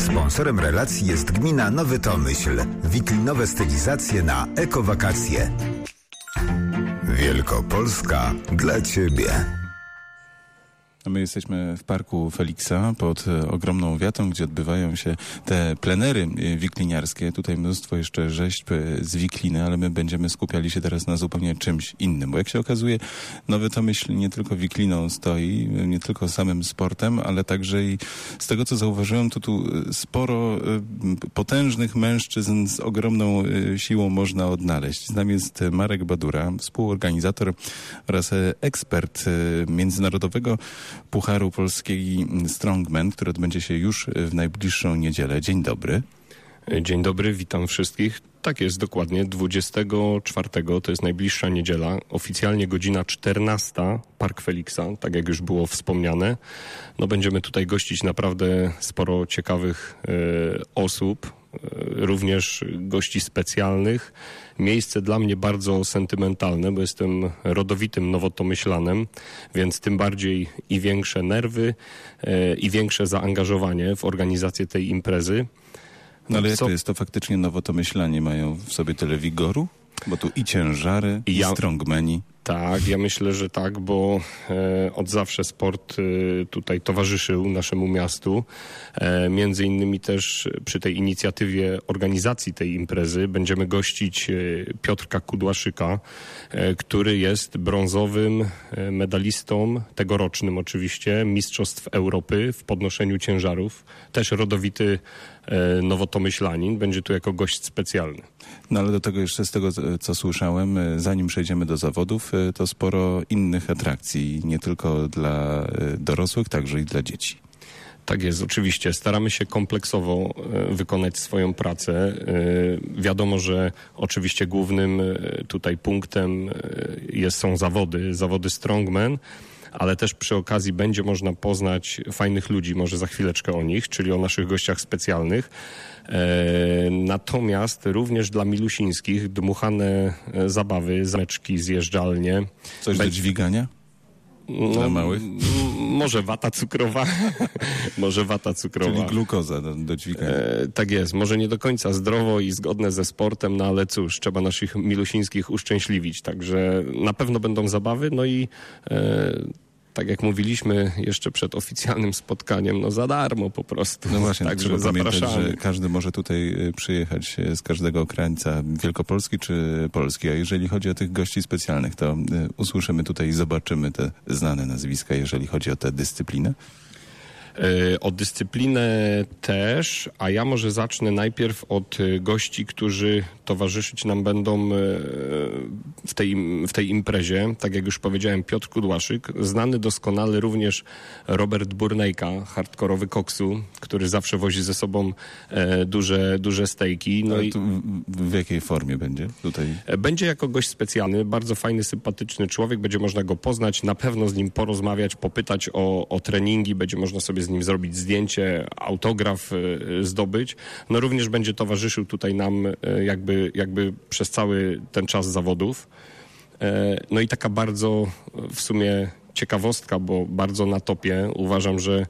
Sponsorem relacji jest gmina Nowy Tomyśl. Wiklinowe stylizacje na ekowakacje. Wielkopolska dla Ciebie. My jesteśmy w parku Feliksa pod ogromną wiatą, gdzie odbywają się te plenery wikliniarskie. Tutaj mnóstwo jeszcze rzeźb z wikliny, ale my będziemy skupiali się teraz na zupełnie czymś innym. Bo jak się okazuje, Nowy Tomyśl nie tylko wikliną stoi, nie tylko samym sportem, ale także i z tego, co zauważyłem, to tu sporo potężnych mężczyzn z ogromną siłą można odnaleźć. Z nami jest Marek Badura, współorganizator oraz ekspert międzynarodowego Pucharu Polskiej Strongman, który odbędzie się już w najbliższą niedzielę. Dzień dobry. Dzień dobry, witam wszystkich. Tak jest, dokładnie. 24 to jest najbliższa niedziela. Oficjalnie godzina 14, Park Feliksa, tak jak już było wspomniane. No, będziemy tutaj gościć naprawdę sporo ciekawych osób, również gości specjalnych. Miejsce dla mnie bardzo sentymentalne, bo jestem rodowitym nowotomyślanem, więc tym bardziej i większe nerwy, i większe zaangażowanie w organizację tej imprezy. No ale jak to jest, to faktycznie nowotomyślanie mają w sobie tyle wigoru? Bo tu i ciężary, i strongmeni. Tak, ja myślę, że tak, bo od zawsze sport tutaj towarzyszył naszemu miastu. Między innymi też przy tej inicjatywie organizacji tej imprezy będziemy gościć Piotrka Kudłaszyka, który jest brązowym medalistą, tegorocznym oczywiście, Mistrzostw Europy w podnoszeniu ciężarów. Też rodowity nowotomyślanin, będzie tu jako gość specjalny. No ale do tego jeszcze z tego, co słyszałem, zanim przejdziemy do zawodów, to sporo innych atrakcji, nie tylko dla dorosłych, także i dla dzieci. Tak jest, oczywiście. Staramy się kompleksowo wykonać swoją pracę. Wiadomo, że oczywiście głównym tutaj punktem są zawody strongman, ale też przy okazji będzie można poznać fajnych ludzi, może za chwileczkę o nich, czyli o naszych gościach specjalnych. Natomiast również dla milusińskich dmuchane zabawy, zameczki, zjeżdżalnie. Coś do dźwigania? Dla małych? Może wata cukrowa. Czyli glukoza do dźwigania. Tak jest. Może nie do końca zdrowo i zgodne ze sportem, no ale cóż, trzeba naszych milusińskich uszczęśliwić. Także na pewno będą zabawy, no i tak jak mówiliśmy jeszcze przed oficjalnym spotkaniem, no za darmo po prostu. No właśnie, także trzeba pamiętać, zapraszamy. że każdy może tutaj przyjechać z każdego krańca Wielkopolski czy Polski, a jeżeli chodzi o tych gości specjalnych, to usłyszymy tutaj i zobaczymy te znane nazwiska, jeżeli chodzi o tę dyscyplinę. O dyscyplinę też, a ja może zacznę najpierw od gości, którzy towarzyszyć nam będą w tej imprezie. Tak jak już powiedziałem, Piotr Kudłaszyk, znany doskonale również Robert Burnejka, hardkorowy koksu, który zawsze wozi ze sobą duże stejki. No i w jakiej formie będzie tutaj? Będzie jako gość specjalny, bardzo fajny, sympatyczny człowiek, będzie można go poznać, na pewno z nim porozmawiać, popytać o treningi, będzie można sobie z nim zrobić zdjęcie, autograf zdobyć. No również będzie towarzyszył tutaj nam jakby przez cały ten czas zawodów. No i taka bardzo w sumie ciekawostka, bo bardzo na topie. Uważam, że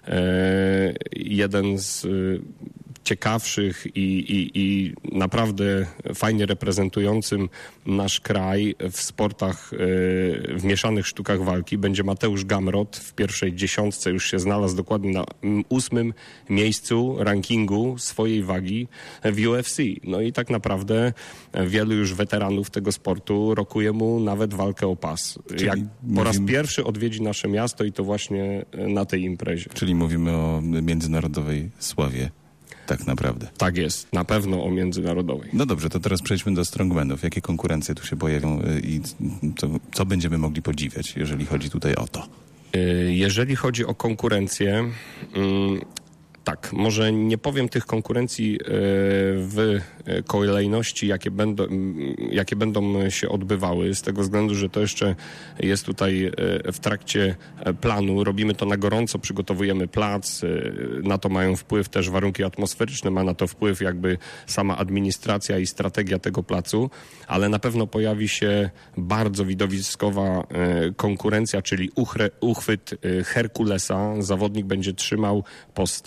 jeden z ciekawszych i naprawdę fajnie reprezentującym nasz kraj w sportach, w mieszanych sztukach walki będzie Mateusz Gamrot. W pierwszej 10 już się znalazł dokładnie na 8. miejscu rankingu swojej wagi w UFC. No i tak naprawdę wielu już weteranów tego sportu rokuje mu nawet walkę o pas. Jak po raz pierwszy odwiedzi nasze miasto i to właśnie na tej imprezie. Czyli mówimy o międzynarodowej sławie. Tak naprawdę. Tak jest, na pewno o międzynarodowej. No dobrze, to teraz przejdźmy do strongmanów. Jakie konkurencje tu się pojawią i co będziemy mogli podziwiać, jeżeli chodzi tutaj o to? Jeżeli chodzi o konkurencję, tak, może nie powiem tych konkurencji w kolejności, jakie będą się odbywały, z tego względu, że to jeszcze jest tutaj w trakcie planu. Robimy to na gorąco, przygotowujemy plac, na to mają wpływ też warunki atmosferyczne, ma na to wpływ jakby sama administracja i strategia tego placu, ale na pewno pojawi się bardzo widowiskowa konkurencja, czyli uchwyt Herkulesa. Zawodnik będzie trzymał po 170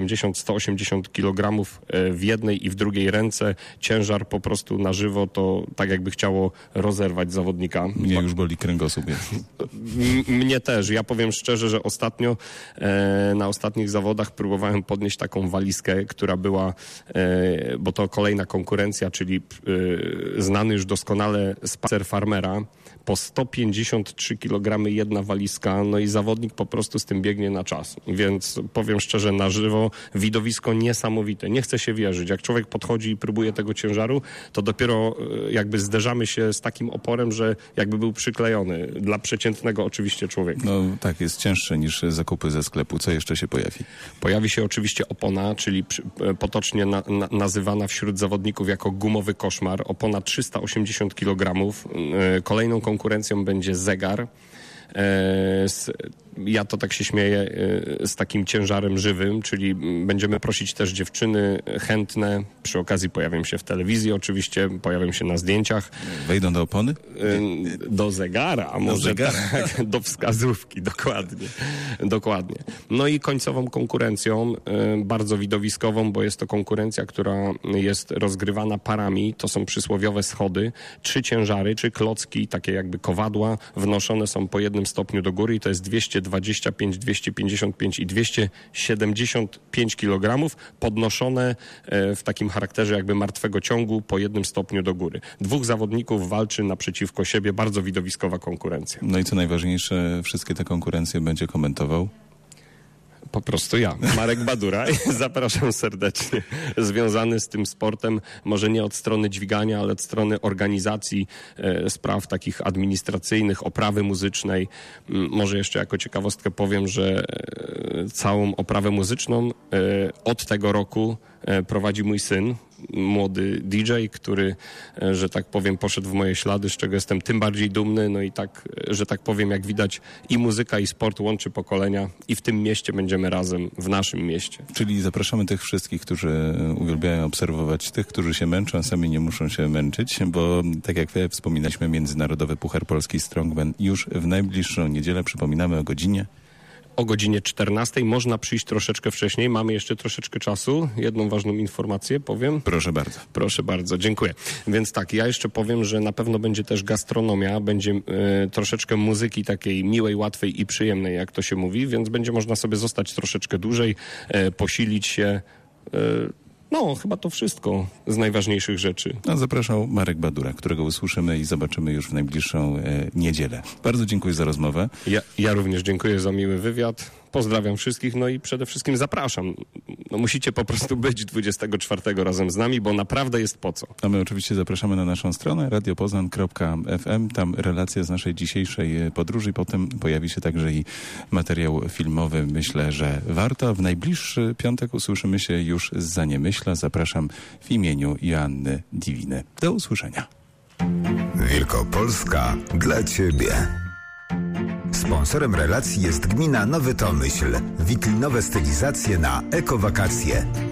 170-180 kg w jednej i w drugiej ręce. Ciężar po prostu na żywo to tak jakby chciało rozerwać zawodnika. Mnie już boli kręgosłup. Mnie też. Ja powiem szczerze, że ostatnio na ostatnich zawodach próbowałem podnieść taką walizkę, która była, bo to kolejna konkurencja, czyli znany już doskonale spacer farmera. Po 153 kg jedna walizka, no i zawodnik po prostu z tym biegnie na czas. Więc powiem szczerze, na żywo widowisko niesamowite. Nie chce się wierzyć. Jak człowiek podchodzi i próbuje tego ciężaru, to dopiero jakby zderzamy się z takim oporem, że jakby był przyklejony. Dla przeciętnego oczywiście człowieka. No tak, jest cięższe niż zakupy ze sklepu. Co jeszcze się pojawi? Pojawi się oczywiście opona, czyli potocznie nazywana wśród zawodników jako gumowy koszmar. Opona 380 kg. Kolejną konkurencją będzie zegar. Ja to tak się śmieję, z takim ciężarem żywym, czyli będziemy prosić też dziewczyny chętne. Przy okazji pojawią się w telewizji oczywiście, pojawią się na zdjęciach. Wejdą do opony? Do zegara, a może zegara. tak, do wskazówki, dokładnie. No i końcową konkurencją, bardzo widowiskową, bo jest to konkurencja, która jest rozgrywana parami. To są przysłowiowe schody. 3 ciężary, 3 klocki, takie jakby kowadła, wnoszone są po 1 stopniu do góry i to jest 225, 255 i 275 kg podnoszone w takim charakterze jakby martwego ciągu po 1 stopniu do góry. 2 zawodników walczy naprzeciwko siebie, bardzo widowiskowa konkurencja. No i co najważniejsze, wszystkie te konkurencje będzie komentował? Po prostu ja, Marek Badura. Zapraszam serdecznie. Związany z tym sportem, może nie od strony dźwigania, ale od strony organizacji spraw takich administracyjnych, oprawy muzycznej. Może jeszcze jako ciekawostkę powiem, że całą oprawę muzyczną od tego roku prowadzi mój syn, młody DJ, który, że tak powiem, poszedł w moje ślady, z czego jestem tym bardziej dumny. No i tak, że tak powiem, jak widać, i muzyka, i sport łączy pokolenia i w tym mieście będziemy razem, w naszym mieście. Czyli zapraszamy tych wszystkich, którzy uwielbiają obserwować tych, którzy się męczą, a sami nie muszą się męczyć, bo tak jak wspominaliśmy, Międzynarodowy Puchar Polski Strongman już w najbliższą niedzielę, przypominamy o godzinie. O godzinie 14:00 można przyjść troszeczkę wcześniej. Mamy jeszcze troszeczkę czasu. Jedną ważną informację powiem. Proszę bardzo. Proszę bardzo, dziękuję. Więc tak, ja jeszcze powiem, że na pewno będzie też gastronomia, będzie troszeczkę muzyki takiej miłej, łatwej i przyjemnej, jak to się mówi, więc będzie można sobie zostać troszeczkę dłużej, posilić się. No, chyba to wszystko z najważniejszych rzeczy. A zapraszał Marek Badura, którego usłyszymy i zobaczymy już w najbliższą niedzielę. Bardzo dziękuję za rozmowę. Ja również dziękuję za miły wywiad. Pozdrawiam wszystkich, no i przede wszystkim zapraszam. No, musicie po prostu być 24 razem z nami, bo naprawdę jest po co. A my oczywiście zapraszamy na naszą stronę radiopoznan.fm. Tam relacja z naszej dzisiejszej podróży. Potem pojawi się także i materiał filmowy. Myślę, że warto. W najbliższy piątek usłyszymy się już z Zaniemyśla. Zapraszam w imieniu Joanny Diwiny. Do usłyszenia. Wielkopolska dla Ciebie. Sponsorem relacji jest gmina Nowy Tomyśl. Wiklinowe stylizacje na ekowakacje.